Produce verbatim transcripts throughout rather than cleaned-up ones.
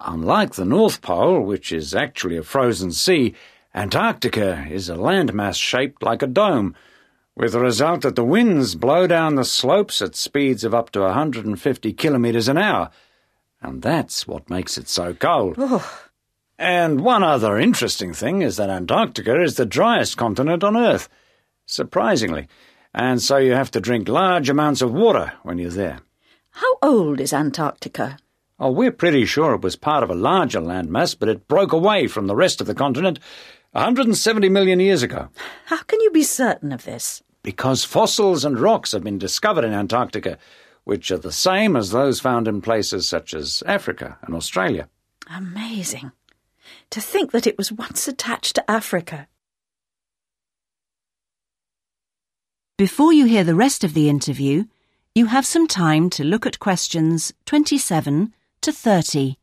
Unlike the North Pole, which is actually a frozen sea, Antarctica is a landmass shaped like a dome, with the result that the winds blow down the slopes at speeds of up to one hundred fifty kilometres an hour, and that's what makes it so cold. Oh. And one other interesting thing is that Antarctica is the driest continent on Earth, surprisingly, and so you have to drink large amounts of water when you're there. How old is Antarctica? Oh, we're pretty sure it was part of a larger landmass, but it broke away from the rest of the continent one hundred seventy million years ago. How can you be certain of this? Because fossils and rocks have been discovered in Antarctica, which are the same as those found in places such as Africa and Australia. Amazing. To think that it was once attached to Africa. Before you hear the rest of the interview, you have some time to look at questions twenty-seven to thirty.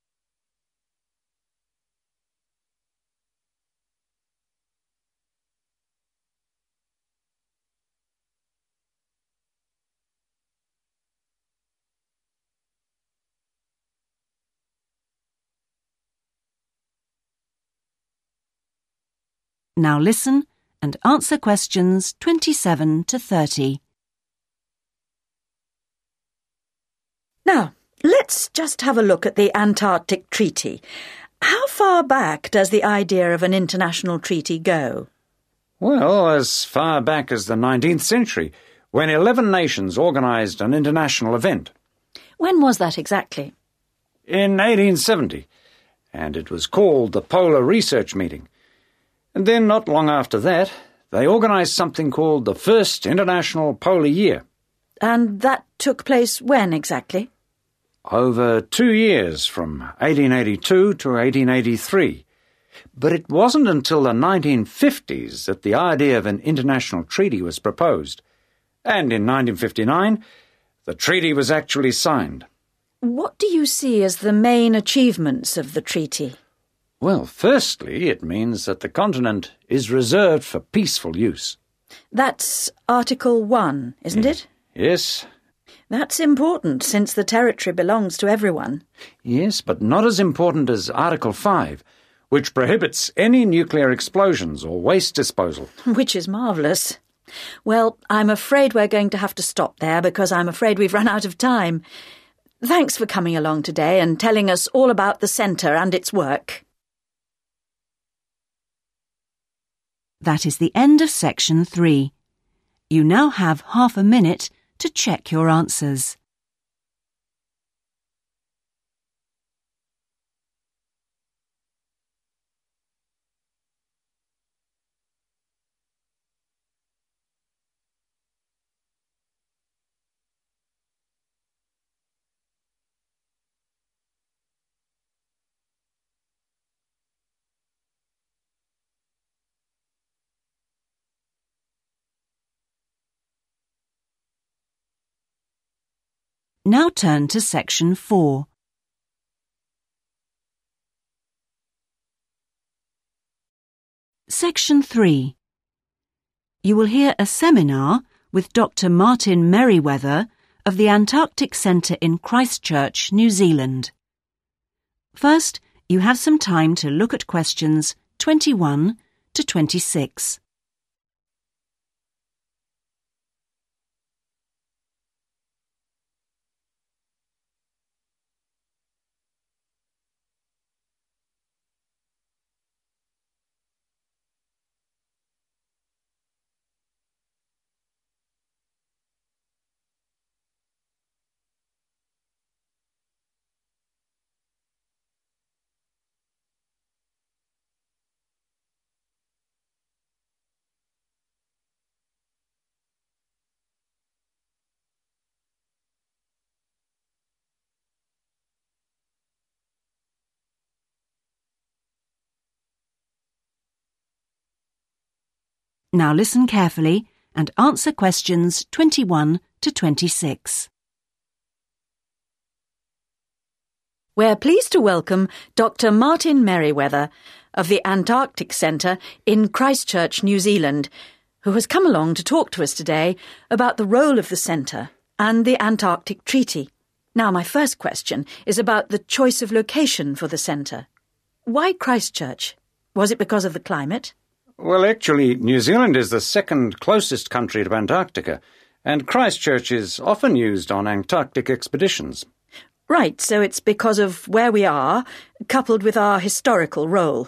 Now listen and answer questions twenty-seven to thirty. Now, let's just have a look at the Antarctic Treaty. How far back does the idea of an international treaty go? Well, as far back as the nineteenth century, when eleven nations organised an international event. When was that exactly? In eighteen seventy, and it was called the Polar Research Meeting. And then, not long after that, they organised something called the First International Polar Year. And that took place when exactly? Over two years, from eighteen eighty-two to eighteen eighty-three. But it wasn't until the nineteen fifties that the idea of an international treaty was proposed. And in nineteen fifty-nine, the treaty was actually signed. What do you see as the main achievements of the treaty? Well, firstly, it means that the continent is reserved for peaceful use. That's Article one, isn't it? Yes. That's important, since the territory belongs to everyone. Yes, but not as important as Article five, which prohibits any nuclear explosions or waste disposal. Which is marvellous. Well, I'm afraid we're going to have to stop there, because I'm afraid we've run out of time. Thanks for coming along today and telling us all about the centre and its work. That is the end of section three. You now have half a minute to check your answers. Now turn to section four. Section three. You will hear a seminar with Doctor Martin Merriweather of the Antarctic Centre in Christchurch, New Zealand. First, you have some time to look at questions twenty-one to twenty-six. Now listen carefully and answer questions twenty-one to twenty-six. We're pleased to welcome Doctor Martin Merriweather of the Antarctic Centre in Christchurch, New Zealand, who has come along to talk to us today about the role of the centre and the Antarctic Treaty. Now, my first question is about the choice of location for the centre. Why Christchurch? Was it because of the climate? Well, actually, New Zealand is the second closest country to Antarctica, and Christchurch is often used on Antarctic expeditions. Right, so it's because of where we are, coupled with our historical role.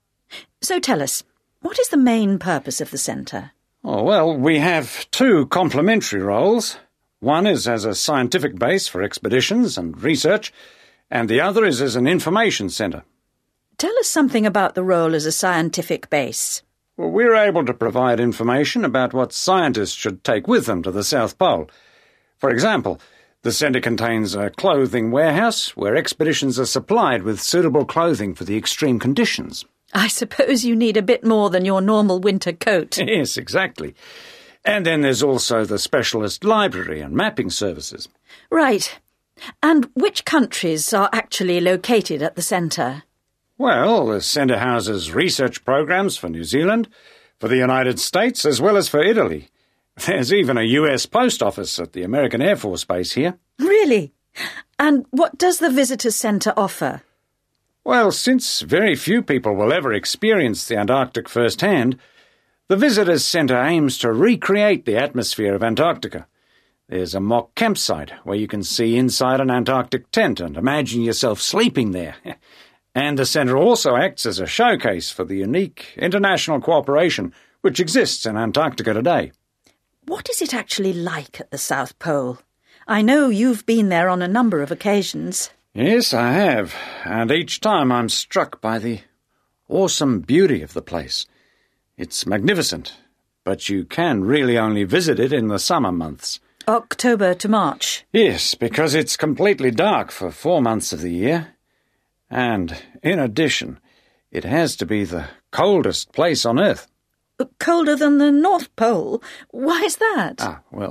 So tell us, what is the main purpose of the centre? Oh, well, we have two complementary roles. One is as a scientific base for expeditions and research, and the other is as an information centre. Tell us something about the role as a scientific base. Well, we're able to provide information about what scientists should take with them to the South Pole. For example, the centre contains a clothing warehouse where expeditions are supplied with suitable clothing for the extreme conditions. I suppose you need a bit more than your normal winter coat. Yes, exactly. And then there's also the specialist library and mapping services. Right. And which countries are actually located at the centre? Well, the centre houses research programs for New Zealand, for the United States, as well as for Italy. There's even a U S post office at the American Air Force Base here. Really? And what does the Visitors Centre offer? Well, since very few people will ever experience the Antarctic firsthand, the Visitors Centre aims to recreate the atmosphere of Antarctica. There's a mock campsite where you can see inside an Antarctic tent and imagine yourself sleeping there. And the centre also acts as a showcase for the unique international cooperation which exists in Antarctica today. What is it actually like at the South Pole? I know you've been there on a number of occasions. Yes, I have, and each time I'm struck by the awesome beauty of the place. It's magnificent, but you can really only visit it in the summer months. October to March? Yes, because it's completely dark for four months of the year. And, in addition, it has to be the coldest place on Earth. Colder than the North Pole? Why is that? Ah, well,